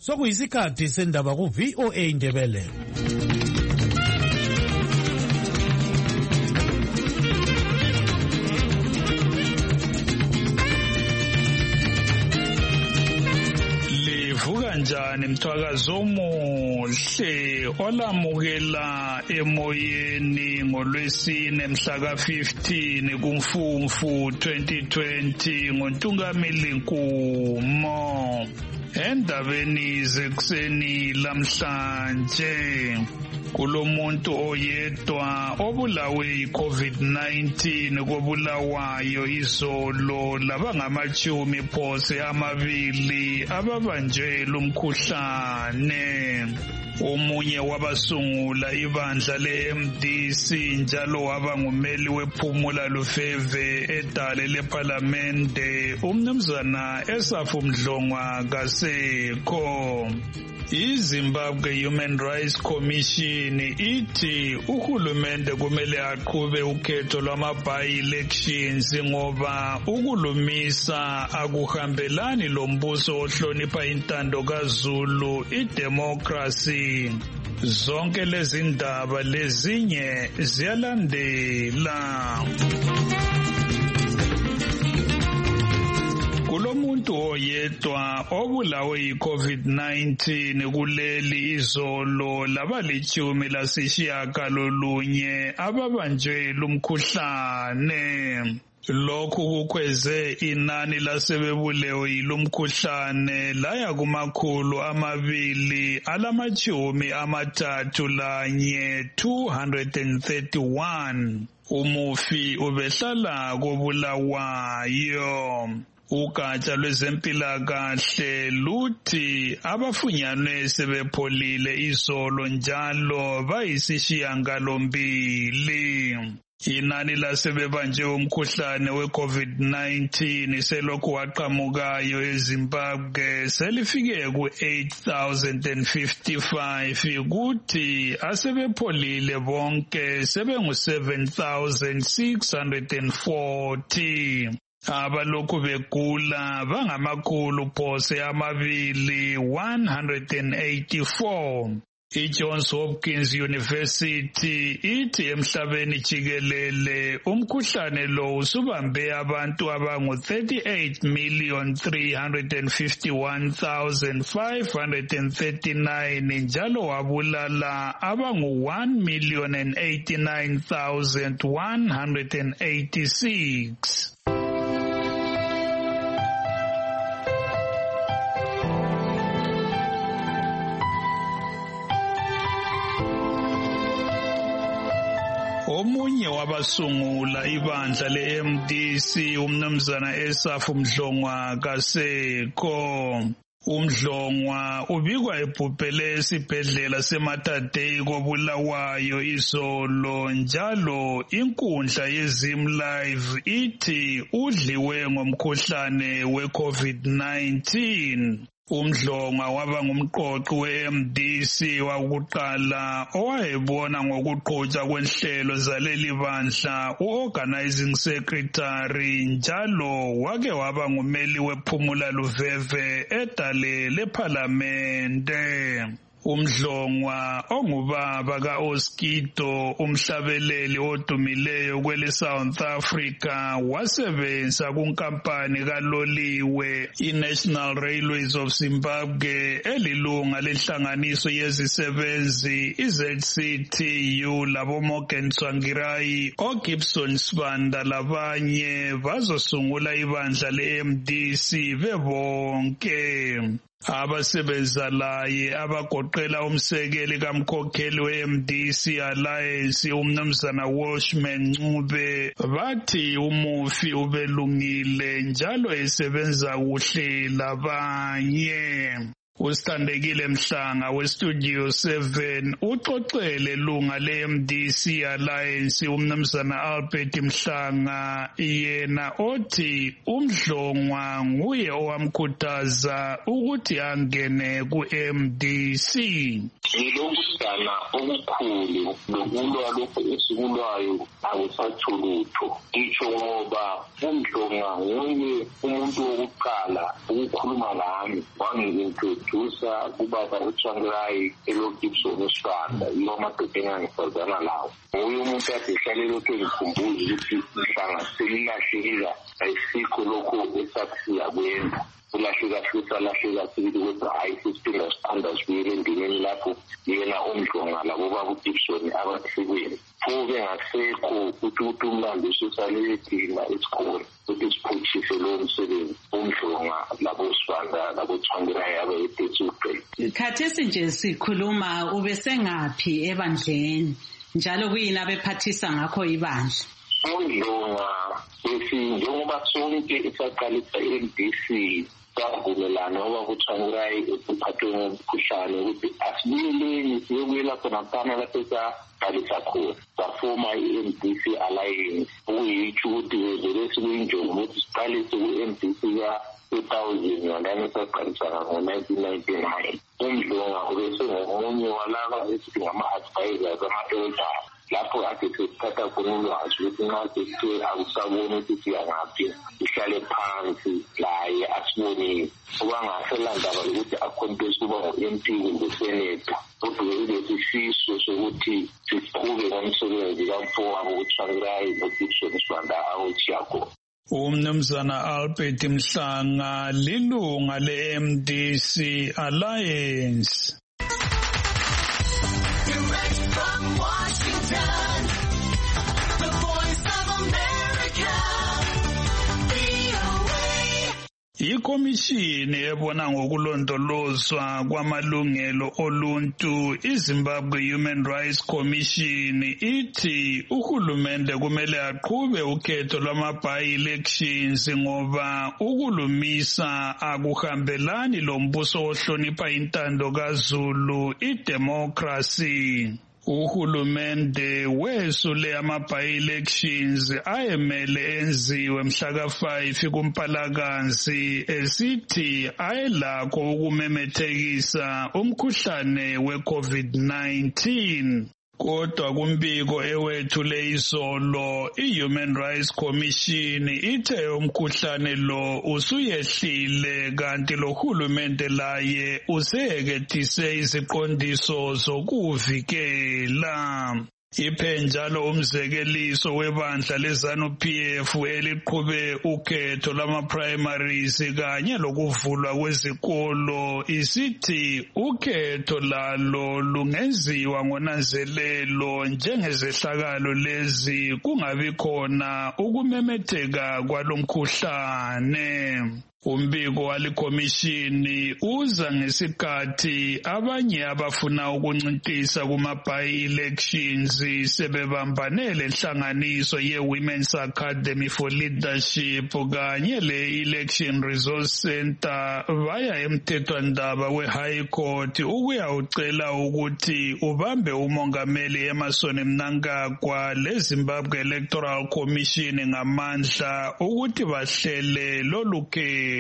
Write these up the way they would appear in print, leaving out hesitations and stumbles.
Sokuyisikhathi sendaba ku VOA Indebele. Livuka njani mthwakazo omuhle olamukela emoyeni ngolwesine mhla ka-15 kuMfumfu 2020 ngoNtungamili Nkumo. Endabeni zekuseni lamhlanje kulomuntu oyedwa obulawe yi-COVID-19 kobulawayo izolo labangamachumi phose amabili ababanjwe lumkhuhlane. Omunye wabasungula ibandla le-MDC njalo waba ngumeli wePhumula Lufeve edale lePhalamende umnumzana Esafu Mdlongwa kasekho. iZimbabwe Human Rights Commission ithi uhulumende kumele aqhube ukhetho lwama-by-elections ngoba ukulumisa akuhambelani lombuso ohlonipha intando kaZulu, idemocracy. Zonke lezi ndaba lezinye ziyalandela. Kulomuntu oyedwa obulawe yi-COVID-19 kuleli izolo labalitshumi lasishiyagalolunye ababanjwe lumkhuhlane. Lokhu kukhweze inani lasebebulewe yilumkhuhlane laya kumakhulu amabili alamachumi amathathu lanye 231. Umufi ubehlala kobulawayo. Ugatsha lwezempilakahle luthi abafunyanwe sebepholile izolo njalo bayisishiyagalombili. Inani lasebebanjwe umkhuhlane we-COVID-19 selokhu waqhamukayo eZimbabwe selifike ku-8,055 kuthi asebepholile bonke sebengu-7,640. Abalokhu begula bangamakhulu phose amabili 184. iJohns Hopkins University ithi emhlabeni jikelele umkhuhlane lo usubambe abantu abangu-38,351,539 njalo wabulala abangu-1,089,186. Omunye wabasungula ibandla le-MDC umnumzana Esafu Mdlongwa kasekho. UMdlongwa ubikwa ebhubhele esibhedlela seMatadei kobulawayo izolo njalo inkundla yeZim Live ithi udliwe ngomkhuhlane we-COVID-19. UMdlongwa waba ngumqoqi we-MDC wakuqala owayebona ngokuqhutshwa kwenhlelo zaleli bandla u-organizing secretary njalo wake waba ngumeli wePhumula Lufeve edale lePhalamende. UMdlongwa ongubaba ka-Oskido umhlabeleli odumileyo kwele South Africa wasebenza kunkampani kaloliwe iNational Railways of Zimbabwe elilunga lenhlanganiso yezisebenzi iZCTU laboMorgan Tsvangirai, oGibson Sibanda labanye bazosungula ibandla le-MDC bebonke. Abasebenza laye abagoqela umsekeli kamkhokheli we-MDC Alliance umnumzana Washman Ncube bathi umufi ubelungile njalo esebenza kuhle labanye. Usithandekile Mhlanga weStudio 7 uxoxele lunga le-MDC Alliance umnumzana Albert Mhlanga yena othi uMdlongwa nguye owamkhuthaza ukuthi angene ku-MDC. Ngilokudana okukhulu lokulwa lokhu esikulwayo akusathulutho. Ngitsho ngoba uMdlongwa nguye umuntu wokuqala ukukhuluma lami wangiintroduce introducer kubaba uTsvangirai eLokishoni eShwanda yiwo amadoda engangifazana lawo. Nguye umuntu ade ehlale lokhu engikhumbuza ukuthi ihlanga selilahlekile ayisikho lokho esakusiya kwenza. Ulahleka sibili kodwa hayi sisiphinda sithanda sibuyele endimeni lapho yena uMdlonga labo baba uGibson abathikweni. Pho bengasekho ukuthi umlando ususalethina esikhona ukuthi siphutshise lo msebenzi uMdlonga labo Sibanda labo Tsvangirai abayethethuphe. Khathesi nje sikhuluma ubesengaphi ebandleni njalo kuyini abephathisa ngakho ibandla? uMdlonga njengoba sonke isaqalisa i-MDC savumelana ngoba uTsvangirai uphathwe ngomkhuhlane ukuthi asibuyeleni siyobuyela khona lapho saqalisa khona safoma i-MDC Alliance okuyitsho ukuthi besikuyinjongo ukuthi siqalise ku-MDC ka-2000 ngandani saqalisa ngo-1999. uMdlonga ubesengomunye walaba esithi ngama-advisors ama-elders lapho ade sesithatha khona ulwazi ukuthi nxa sesithe akusaboni ukuthi siyangaphi sihlale phansi laye asibonile obangasela ndaba lokuthi akhompesi kuba ngo-MP kumbe seneta kodwa kulesifiso sokuthi siqhube ngomsebenzi kamfowabo uTsvangirai noGibson Sibanda awutshiya khona. Umnumzana Albert Mhlanga lilunga le-MDC Alliance. Ikomishini ebona ngokulondolozwa kwamalungelo oluntu iZimbabwe Human Rights Commission ithi uhulumende kumele aqhube ukhetho lwama-by-elections ngoba ukulumisa akuhambelani lombuso ohlonipha intando kaZulu idemocracy. Uhulumende wesule ama-by-elections ayemele enziwe mhla ka-5 kuMpalakazi esithi ayelakho ukumemethekisa umkhuhlane we-COVID-19. Kodwa kumbiko ewethule izolo i-Human Rights Commission ithe umkhuhlane lo usuyehlile kanti lo hulumende laye useyekethise iziqondiso zokuvikela. Iphe njalo umzekeliso webandla leZANU-PF eliqhube ukhetho lwama-primaries kanye lokuvulwa kwezikolo isithi ukhetho lalo lungenziwa ngonanzelelo njengezehlakalo lezi kungabi khona ukumemetheka kwalomkhuhlane. Umbiko walikomishini uza ngesikhathi abanye abafuna ukuncintisa kuma-by-elections sebebambane lenhlanganiso ye-Women's Academy for Leadership kanye le-Election Resource Center baya emthethwandaba we-High Court ukuyawucela ukuthi ubambe umongameli Emmerson Mnangagwa leZimbabwe Electoral Commission ngamandla ukuthi bahlele lolu khetho.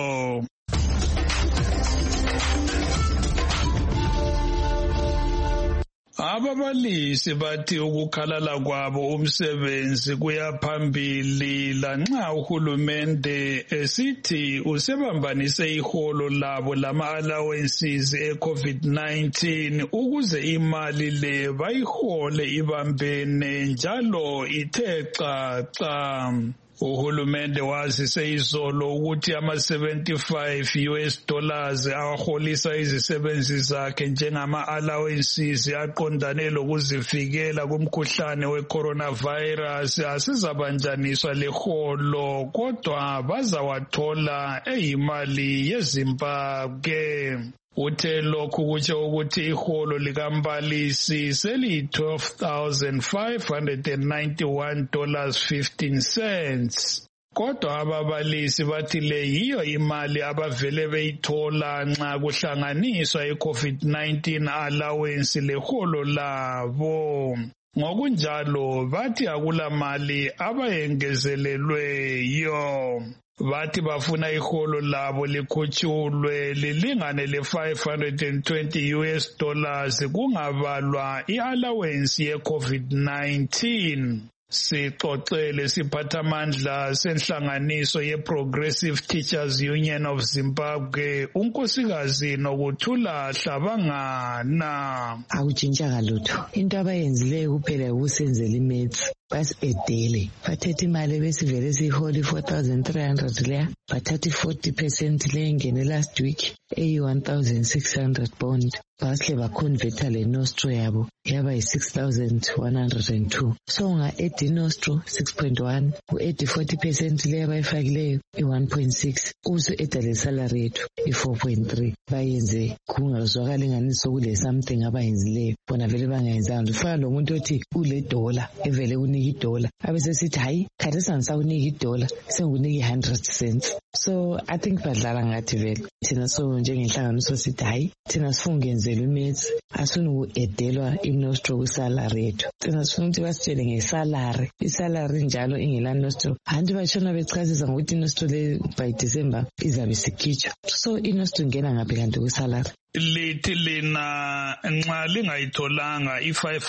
Ababalisi bathi ukukhalala kwabo umsebenzi kuyaphambili lanxa uhulumende esithi usebambanise iholo labo lama-allowances e-COVID-19 ukuze imali le bayihole ibambene njalo ithe xaxa. Uhulumende wazise izolo ukuthi ama-$75 awaholisa izisebenzi zakhe njengama-allowances aqondane lokuzivikela kumkhuhlane we-coronavirus asizabanjaniswa leholo kodwa bazawathola eyimali yeZimbabwe. Uthe lokhu kutsho ukuthi iholo likambalisi seliyi-$12,591.15. Kodwa ababalisi bathi le yiyo imali abavele beyithola nxa kuhlanganiswa i-COVID-19 allowance leholo labo. Ngokunjalo bathi akula mali abayengezelelweyo. Bathi bafuna iholo labo likhutshulwe lilingane le$520 kungabalwa i-allowance ye-COVID-19. Sixoxele siphathamandla senhlanganiso ye-Progressive Teachers Union of Zimbabwe unkosikazi Nokuthula Hlabangana. Akutshintsha lutho. Into abayenzileyo kuphela ukusenzela imaths. Basidele bathethe imali besivele siyiholi 4,300 leya bathathe 40% le ngene last week 1,600 bond basihle baconverta le nostro yabo yaba yi6,102 so unga-edi nostro 6.1 u-edi 40% le abayifakileyo i1.6 usu-eda le salary yethu i4.3 bayenze kungazwakala inganiso kule something abayenzileyo bona vele bangayenzanga ufana lo muntu othi ule dollar evele kunika idola abesesithi hayi khathesi angisawunika idola sengikunika i100 cents so I think badlala ngathi vele thina so njengenhlanganiso sithi hayi thina sifuna ukenzela imaths asifuni uku-edelwa inostro kwisalary yethu thina sifuna ukuthi basitshele ngesalary isalary njalo ingela nostro hanti bashona bechazisa ngokuthi inostro le by December izabe sikhitshwa so inostro ingena ngaphi kanti kwisalary lithi lina nxa lingayitholanga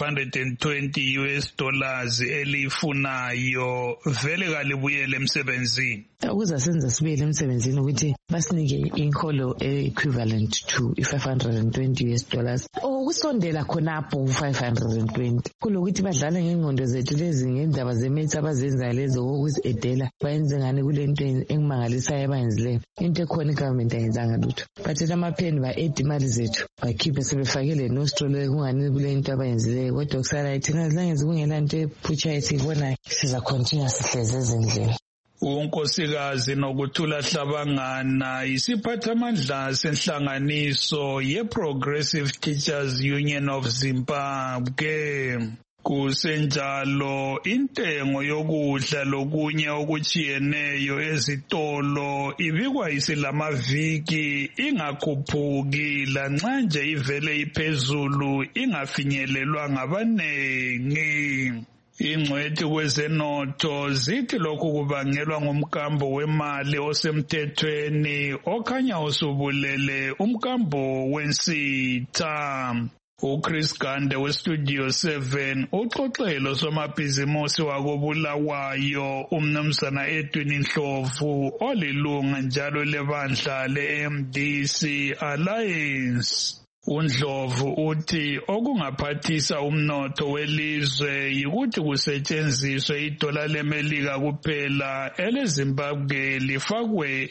i$520 US elifunayo vele kalibuyele emsebenzini. Ukuza senza sibuyele emsebenzini ukuthi basinike inholo equivalent to i$520 US. Kusondela khonapho u520 kulokuthi badlala ngengqondo zethu lezi ngendaba zemaths abazenzayo lezo kokuzi-edela bayenze ngani kule nto engimangalisayo abayenzileyo into ekhona igovernment ayenzanga lutho bathela amapheni ba-edi imali zethu bakhiphe sebefakele nostro le kungani kule nto abayenzileyo kodwa kusalayo thina zilangenzi kungela nto ephutshayo siyibonayo sizakhontinua sihlezi ezindlela. Unkosikazi Nokuthula Hlabangana isiphathamandla senhlanganiso ye-Progressive Teachers Union of Zimbabwe. Kusenjalo intengo yokudla lokunye okuchiyeneyo ezitolo ibikwa isilamaviki ingakhuphuki lanxa nje ivele iphezulu ingafinyelelwa ngabanengi. Ingcwethi kwezenotho zithi lokhu kubangelwa ngumkambo wemali osemthethweni okhanya usubulele umkambo wensitha. uChris Gande weStudio 7 uxoxelo somabhizimusi wakobulawayo umnumzana Edwin Ndlovu olilunga njalo lebandla leMDC Alliance. uNdlovu uthi okungaphathisa umnotho welizwe yikuthi kusetshenziswe idola leMelika kuphela eleZimbabwe lifakwe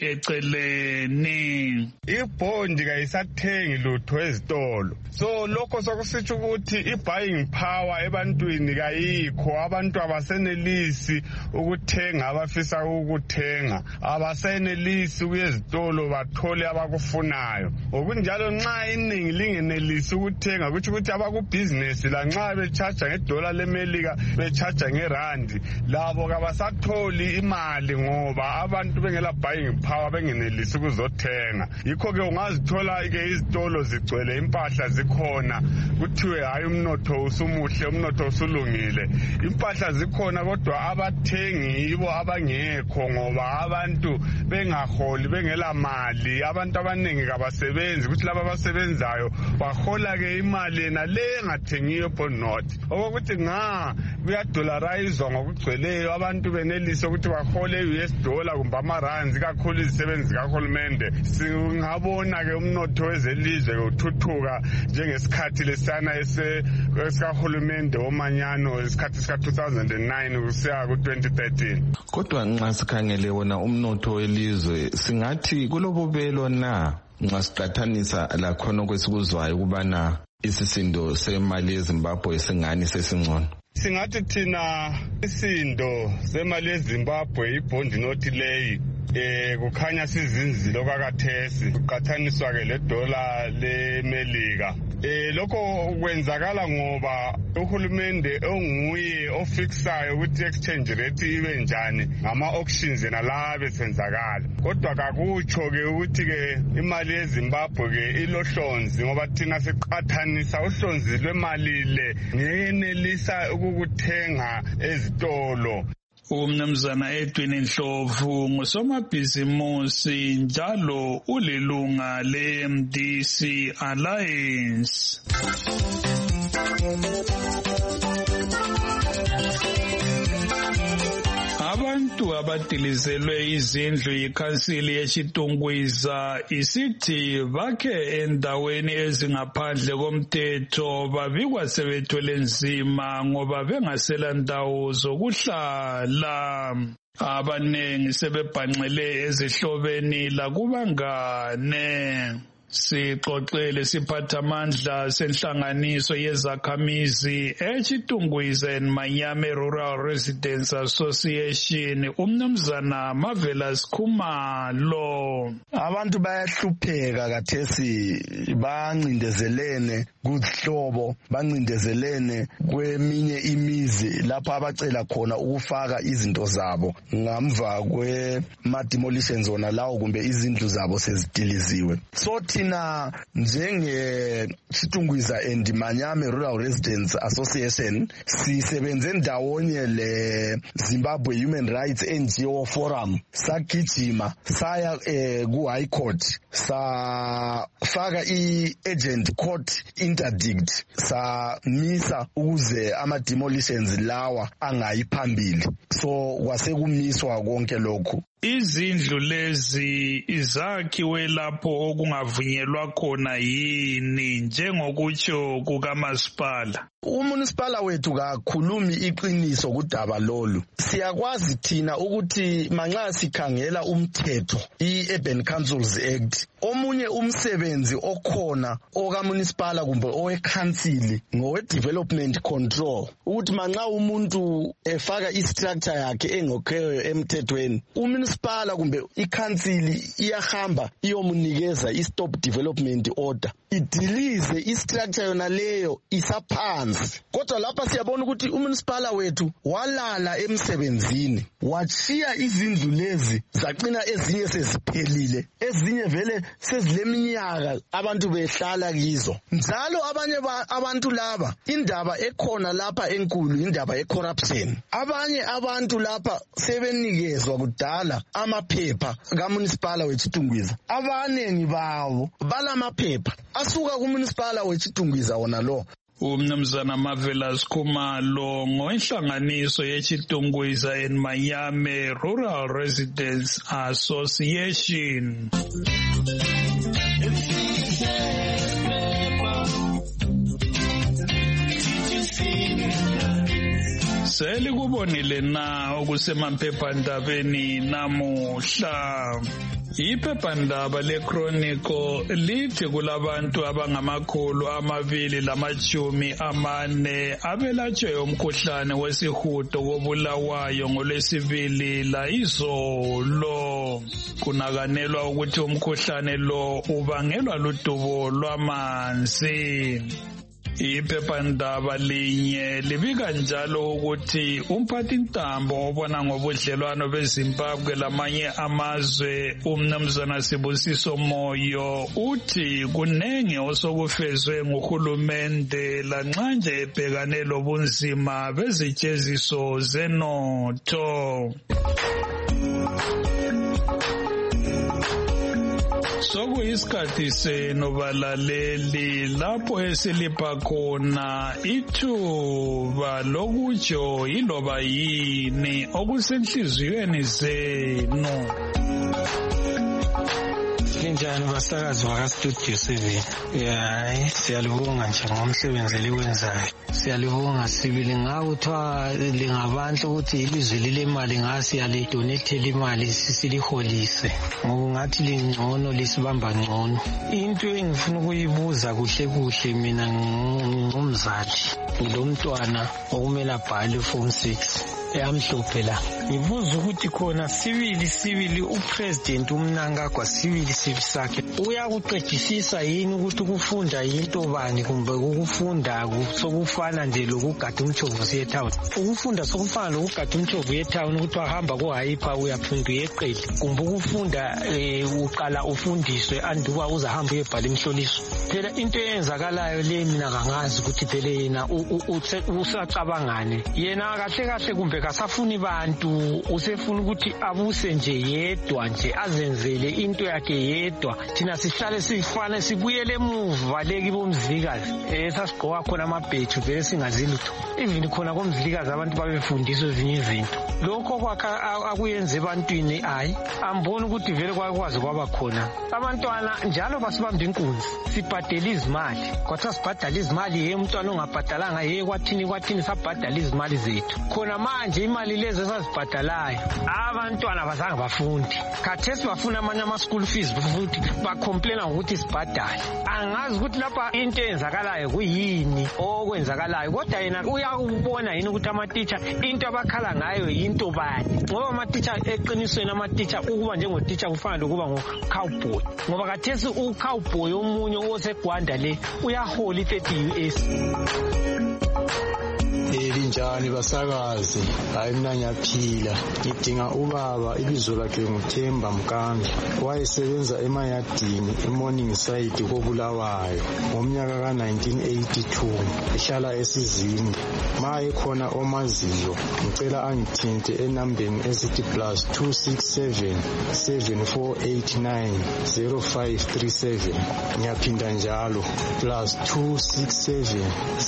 eceleni. Ibhondi kayisathengi lutho ezitolo. So lokho sokusitsho ukuthi i-buying power ebantwini kayikho, abantu abasenelisi ukuthenga abafisa ukuthenga, abasenelisi ukuyezitolo bathole abakufunayo. Okunjalo nxa iningi lingenelisi ukuthenga kuthi ukuthi abakubhizinesi lanxa bechaja ngedola leMelika bechaja ngerandi labo kabasatholi imali ngoba abantu bengela buying power bengenelisi ukuzothenga. Yikho ke ungazithola ke izitolo zigcwele impahla zikhona kuthiwe hayi umnotho usumuhle umnotho usulungile. Impahla zikhona kodwa abathengi yibo abangekho ngoba abantu bengaholi bengela mali. Abantu abaningi kabasebenzi kuthi laba abasebenzayo bahola ke imali yena le engathengiyo bonot okokuthi kuyadolarize ngokugcweleyo abantu benelise ukuthi bahole US$ kumbe amarands kakhulu izisebenzi kahulumende. Singabona ke umnotho wezelizwe uthuthuka njengesikhathi lesana esikahulumende omanyano isikhathi sika 2009 kusiya ku 2013. Kodwa nxa sikhangele wona umnotho welizwe singathi kulobubelo na nxa siqathanisa lakhona kwesikuzwayo kubana isisindo semali yeZimbabwe singani sesingcono? Singathi thina isindo semali yeZimbabwe ibhondi nothi leyi kukhanya sizinzilo kwakathesi kuqathaniswa ke ledola leMelika. Lokho kwenzakala ngoba uhulumende onguye ofixayo ukuthi exchange rate ibe njani ngama auctions nalabo besenzakala. Kodwa kakutsho ke ukuthi ke imali yeZimbabwe ke ilohlonzi ngoba thina siqathanisa uhlonzi lwemali le ngenelisa ukukuthenga ezitolo. Umnumzana Edwin Ndlovu ngusomabhizimusi njalo ulilunga leMDC Alliance. abantu abadilizelwe izindlu yikhansili yeChitungwiza isithi bakhe endaweni ezingaphandle komthetho babikwa sebethwele nzima ngoba bengasela ndawo zokuhlala. Abanengi sebebhanqele ezihlobeni lakubangane. Sixoxele siphathamandla senhlanganiso yezakhamizi eChitungwiza and Manyame Rural Residents Association umnumzana Marvelous Khumalo. Abantu bayahlupheka kathesi, bancindezelene kuzihlobo, bancindezelene kweminye imizi lapha abacela khona ukufaka izinto zabo ngamva kwema-demolitions wona lawo kumbe izindlu zabo sezidiliziwe. So thina njenge-Chitungwiza and Manyame Rural Residents Association sisebenze ndawonye le-Zimbabwe Human Rights NGO Forum, sagijima saya ku-High Court safaka i-agent court interdict, samisa ukuze ama-demolitions lawa angayi phambili. So kwasekumiswa konke lokhu. Izindlu lezi izakhiwe lapho okungavunyelwa khona yini njengokutsho kukamasipala? Umunisipala wethu kakhulumi iqiniso kudaba lolu. Siyakwazi thina ukuthi manxa sikhangela umthetho i-Urban Councils Act, omunye umsebenzi okhona okamunisipala kumbe owekhansili ngowe-development control, ukuthi manxa umuntu efaka istructure yakhe engokheyo emthethweni, umunisipala kumbe ikhansili iyahamba iyomunikeza i-stop development order, idilize istructure yona leyo isaphansi. Kodwa lapha siyabona ukuthi umunisipala wethu walala emsebenzini, wachiya izindlu lezi zaqina ezinye seziphelile, ezinye vele sezileminyaka abantu behlala kizo. Njalo abanye abantu laba, indaba ekhona lapha enkulu indaba ye-corruption. Abanye abantu lapha sebenikezwa kudala amaphepha kamunisipala weChitungwiza. Abanengi bawo balamaphepha asuka kumunisipala weChitungwiza wona lo. Umnumzana Marvelous Khumalo ngoinhlanganiso yeChitungwiza and Manyame Rural Residents Association. Selikubonile na okusemaphephandabeni namuhla. Iphephandaba leChronicle lithi kulabantu abangama240 abelatshwe umkhuhlane wesihudo wobulawayo ngolwesibili la izolo. Kunakanelwa ukuthi umkhuhlane lo ubangelwa ludubo lwamanzi. Iphephandaba linye libika njalo ukuthi umphathintambo obona ngobudlelwano beZimbabwe lamanye amazwe umnumzana Sibusiso Moyo uthi kunenge osokufezwe nguhulumende lanxa nje ebhekane lobunzima bezijeziso zenotho. Sokuyisikhathi senobalaleli lapho esilipha khona ithuba lokutsho yiloba yini okusenhliziyweni zenu. Linjani basakazi waka-Studio 7? Siyalibonga nje ngomsebenzi eliwenzayo. Siyalibonga sibili ngakuthiwa lingabantu ukuthi ilizwe lilemali ngasiyalidonethela imali siliholise. Ngoba ngathi lingcono lisibamba ngcono. Into engifuna ukuyibuza kuhle mina ngumzali. Ngilomntwana okumele abhale form 6. Eyamhluphe la. Ngibuza ukuthi khona sibili upresident uMnangagwa sibili sakhe uyakuqedisisa yini ukuthi ukufunda yinto bani kumbe ukufunda sokufana nje lokugada umthovu siye town. Ukufunda sokufana lokugada umthovu ye town ukuthi wahamba kuHaipa uyafunda uyeqedi. Kumbe ukufunda uqala ufundiswe anduba uzahamba uyebhala imhloliso. Phela into eyenzakalayo le mina kangazi ukuthi phela yena usacabangane. Yena kahle kumbe kasafuni bantu, usefuna ukuthi abuse nje yedwa nje azenzele into yakhe yedwa. Thina sihlale sifane sibuyele emuva leki bomzilikazi esasigqoka khona amabheju vele singazi lutho. Even khona komzilikazi abantu babefundiswa ezinye izinto. Lokho kwakha akuyenze ebantwini hayi ambona ukuthi vele kwakwazi kwaba khona. Abantwana njalo basibamba inkunzi, sibhadela izimali. Kwathiwa sibhadala izimali umntwana ongabhadalanga kwathini sabhadala izimali zethu. Khona manje imali lezi esazibhadalayo abantwana bazange bafundi. Khathesi bafuna amanye ama-school fees futhi bacomplaina ngokuthi sibhadale. Angazi ukuthi lapha into eyenzakalayo kuyini okwenzakalayo, kodwa yena uyakubona yini ukuthi ama-teacher into abakhala ngayo yinto bani. Ngoba ama-teacher eqinisweni ama-teacher ukuba njengo-teacher kufana lokuba ngo-cowboy, ngoba khathesi u-cowboy omunye osegwanda le uyahola i-30 US. Linjani basakazi, hayi mina ngiyaphila. Ngidinga ubaba, ibizo lakhe nguThemba Mkandla. Wayesebenza emayadini eMorning Side koBulawayo ngomnyaka ka-1982, ehlala eSizini. Ma ekhona omaziyo ngicela angithinte enambeni esithi +267 7489 0537. Ngiyaphinda njalo +267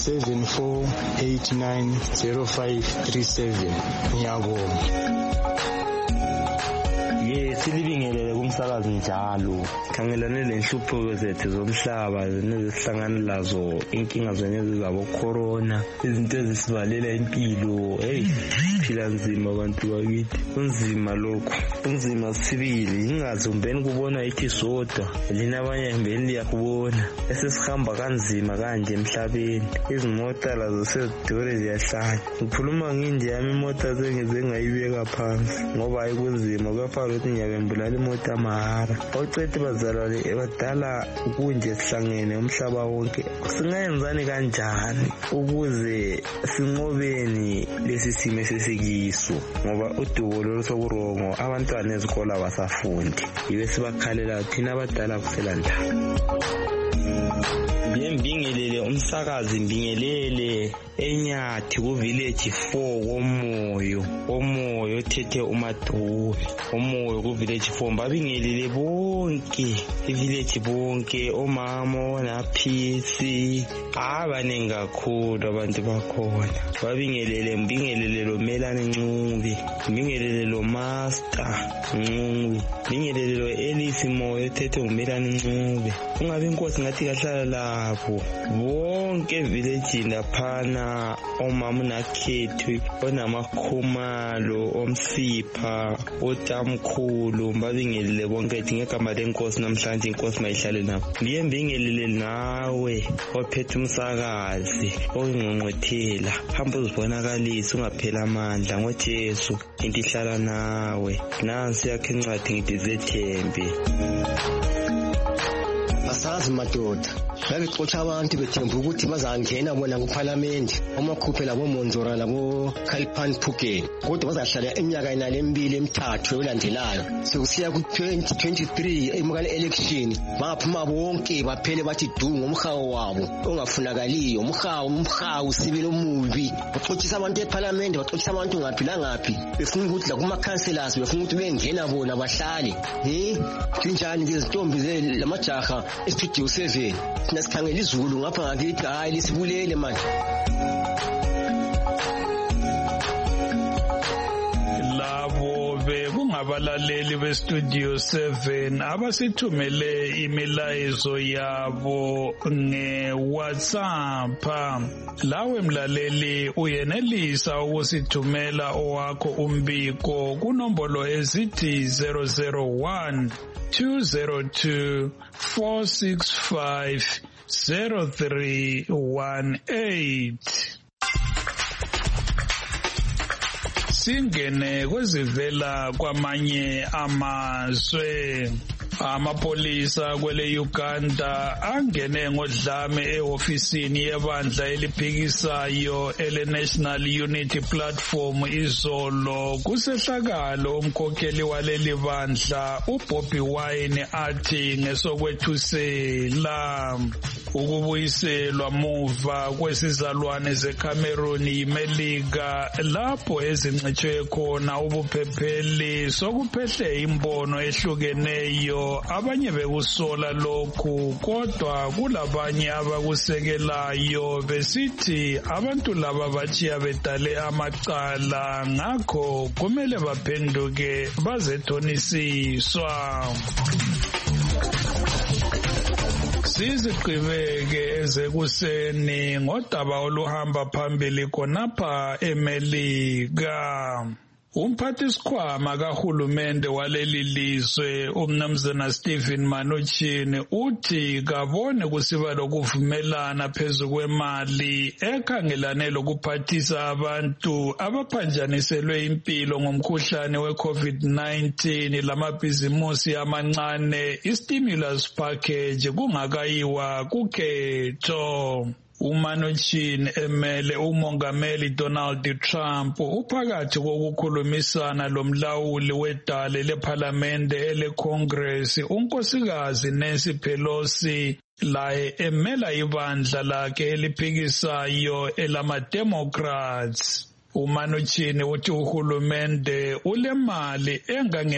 7489 0537. Ngiyabonga. Silibingelele kumsakazi njalo. Khangelane lenhlupho zethu zomhlaba nezisihlangana lazo, inkinga zenye zabo corona, izinto ezisivalela impilo. Phila nzima abantu bakithi. Unzima lokho. Unzima sibili. Ingazi umbeni kubona ithi sodwa. Lina abanye mbeni liyakubona. Esesihamba kanzima kanje emhlabeni. Izimota lazo sezidure ziyahlanya. Ngikhuluma nginje yami imota zengize ngayibeka phansi ngoba ayikunzima kuyafana ukuthi ngiyabembulala imota mahara. Ocethe bazalwane badala ukunje sihlangene umhlaba wonke. Singayenzani kanjani ukuze sinqobeni lesi simo esesikiso, ngoba udubo lolu sokurongo abantwana ezikole abasafundi. Yibe sibakhalela thina abadala kuselanda. Mbingelele umsakazi, mbingelele eNyathi ku village 4 Omoyo thethe uMadube. Omoyo ku village 4 mbabingelele bonke i-village bonke, omama naphisi abaningi kakhulu abantu bakhona. Mbingelele lo Melanie Ncube, mbingelele lo Master Ncube, mbingelele lo Elise Moyo thethe uMelanie Ncube. Ungabe inkosi ngathi kahlala lapho bonke village laphana, omama nakhethu onamakhumalo omsipha otamkhulu. Mbabingelele bonke ngegama lenkosi namhlanje, inkosi mayihlale nabo. Mbingelele nawe ophethe umsakazi oyingqongqothela, hamba uzibonakalisa ungaphela amandla ngoJesu, into ihlala nawe. Nansi yakhe incwadi ngithi zethembe. Asazi madoda, babexotsha abantu bethemba ukuthi bazangena bona kuParliament, amakhuphe labo Monzora labo Khaliphan Phukeni, kodwa bazahlala iminyaka enale emibili emithathu elandelayo. Sekusiya ku-2023 emukane election baphuma bonke baphele bathi du ngomhawu wabo ongafunakaliyo. Umhawu sibili omubi, baxotsisa abantu eParliament, baxotsisa abantu ngaphi langaphi, befuna ukuthi la kuma-councillors befuna ukuthi bengena bona bahlale. Kunjani ke izintombi lamajaha estudio 7 thina sikhangela izulu ngapha ngakithi, hayi lisibulele manje. Labo bekungabalaleli bestudio 7 abasithumele imilayezo yabo nge-WhatsApp. Lawe mlaleli uyenelisa ukusithumela owakho umbiko kunombolo ezithi 001 202 465 0318. Singene kwezivela kwamanye amazwe. Amapolisa kwele Uganda angene ngodlame ehofisini yebandla eliphikisayo ele National Unity Platform izolo kusehlakalo umkhokheli waleli bandla uBobby Wine athi ngesokwethusela ukubuyiselwa muva kwesizalwane zeCameroon yiMelika lapho ezincitshwe khona ubuphepheli sokuphehle imbono ehlukeneyo abanye bekusola lokhu kodwa kulabanye abakusekelayo besithi abantu laba bachiya bedale amacala ngakho kumele baphenduke bazethonisiswa. Siziqhubeke ezekuseni ngodaba oluhamba phambili khonapha eMelika. Umphathisikhwama kahulumende waleli lizwe umnumzana Stephen Mnuchin uthi kabone kusiba lokuvumelana phezu kwemali ekhangelane lokuphathisa abantu abaphanjaniselwe impilo ngomkhuhlane we-COVID-19 lamabhizimusi amancane i-stimulus package kungakayiwa kukhetho. uMnuchin emele umongameli Donald Trump uphakathi kokukhulumisana lomlawuli wedale lephalamende eleCongress unkosikazi Nancy Pelosi laye emela ibandla lakhe eliphikisayo elama-Democrats. uMnuchin uthi uhulumende ulemali engange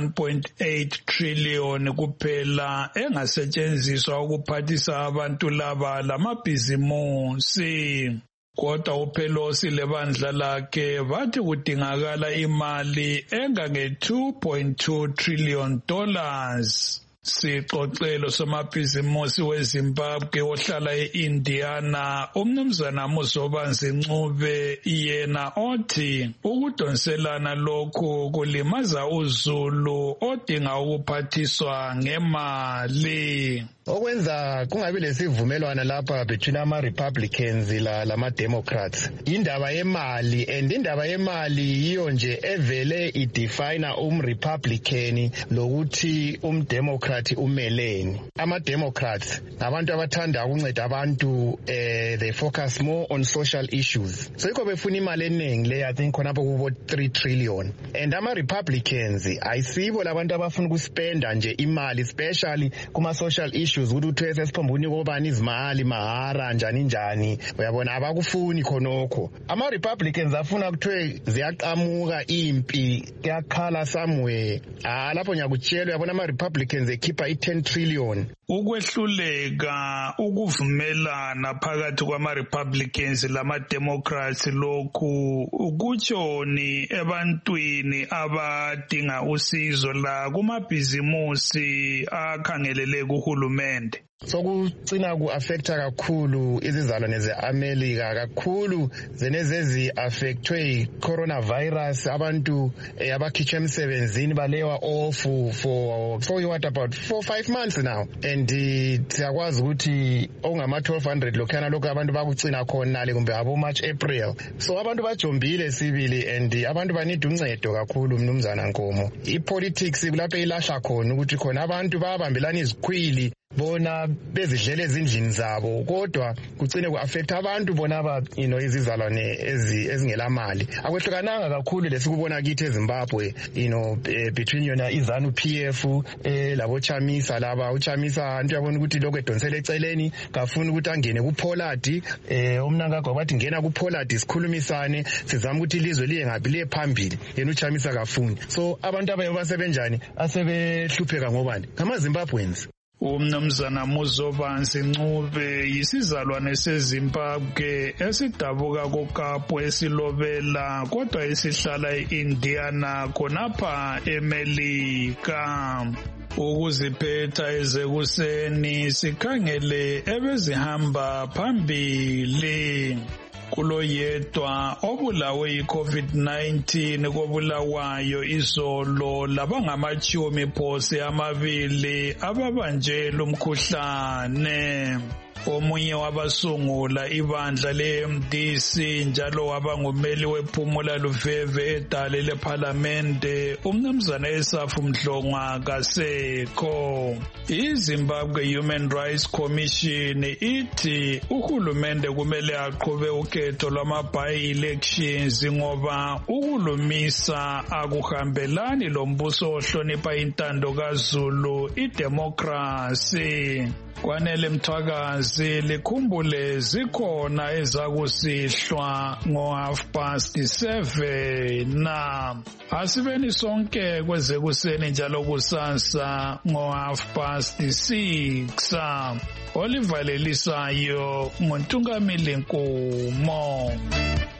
1.8 trillion kuphela engasetshenziswa ukuphathisa abantu laba lamabhizimusi. Kodwa uPelosi lebandla lakhe bathi kudingakala imali engange 2.2 trillion dollars. Sixoxelo somabhizimusi weZimbabwe ohlala eIndiana umnumzana Muzobanzi Ncube yena othi ukudonselana lokhu kulimaza uZulu odinga ukuphathiswa ngemali. Okwenza kungabi lesivumelwana lapha between ama-Republicans lama-Democrats indaba yemali, and indaba yemali yiyo nje evele idefine umRepublican lokuthi umDemocrat umeleni. Ama-Democrats ngabantu abathanda ukunceda abantu, they focus more on social issues, so yikho befuna imali eningi le I think khonapho kubo 3 trillion, and ama-Republicans ayisibo labantu abafuna ukuspenda nje imali especially kuma-social issues ukuthi uthwese siphombuni kobani izimali mahara njani uyabona abakufuni khonokho. Ama-Republicans afuna kuthiwe ziyaqamuka impi kuyakhala somewhere, lapho ngiyakutshela uyabona ama-Republicans ekhipha i-10 trillion. Ukwehluleka ukuvumelana phakathi kwama-Republicans lama-Democrats lokhu ukutshoni ebantwini abadinga usizo la kumabhizimusi akhangelele kuhulumende. Sokucina ku-affecta kakhulu izizalwane ze-America kakhulu zenezezi affectwe yi-coronavirus, abantu abakhitshwe emsebenzini balewa off for what about 4-5 months now, and siyakwazi ukuthi okungama-1200 lokhuyana lokhu abantu bakucina khonale kumbe abo March April, so abantu bajombile sibili and abantu banida uncedo kakhulu. Mnumzana Nkomo, i-politics kulapho ilahla khona ukuthi khona abantu babambelana izikhwili bona bezidlela ezindlini zabo kodwa kucine ku-affecta abantu bona izizalwane ezingelamali. Akwehlukananga kakhulu lesikubona kithi eZimbabwe between yona iZANU PF labo Chamisa laba uChamisa antu yabona ukuthi lokho edonsela eceleni kafuna ukuthi angene kuPollard, umnankagwa bathi ngena kuPollard sikhulumisane sizama ukuthi ilizwe liye ngapi liye phambili, yena uChamisa kafuni. So abantu abasebenjani asebehlupheka ngobani ngamaZimbabweans. Umnumzana Muzobanzi Ncube yisizalwane seZimbabwe esidabuka kuKapu esilobela kodwa esihlala eIndiana khonapha eMelika. Ukuziphetha ezekuseni sikhangele ebezihamba phambili. Kulo yedwa obulawe yi-COVID-19 kobulawayo izolo labangama-10 amabili ababanjela umkhuhlane. omunye wabasungula ibandla le-MDC njalo waba ngumeli wephumula luveve edale lephalamende umnumzana Esafu Mdlongwa kasekho. iZimbabwe Human Rights Commission ithi uhulumende kumele aqhube ukhetho lwama-by-elections ngoba ukulumisa akuhambelani lombuso ohlonipha intando kaZulu, idemocracy. Kwanele Mthwakazi likhumbule zikhona ezakusihlwa ngo7:30 na asibeni sonke kwezekuseni njalo kusasa ngo6:30 Oliver Lelisayo nguNtungamili Nkumo.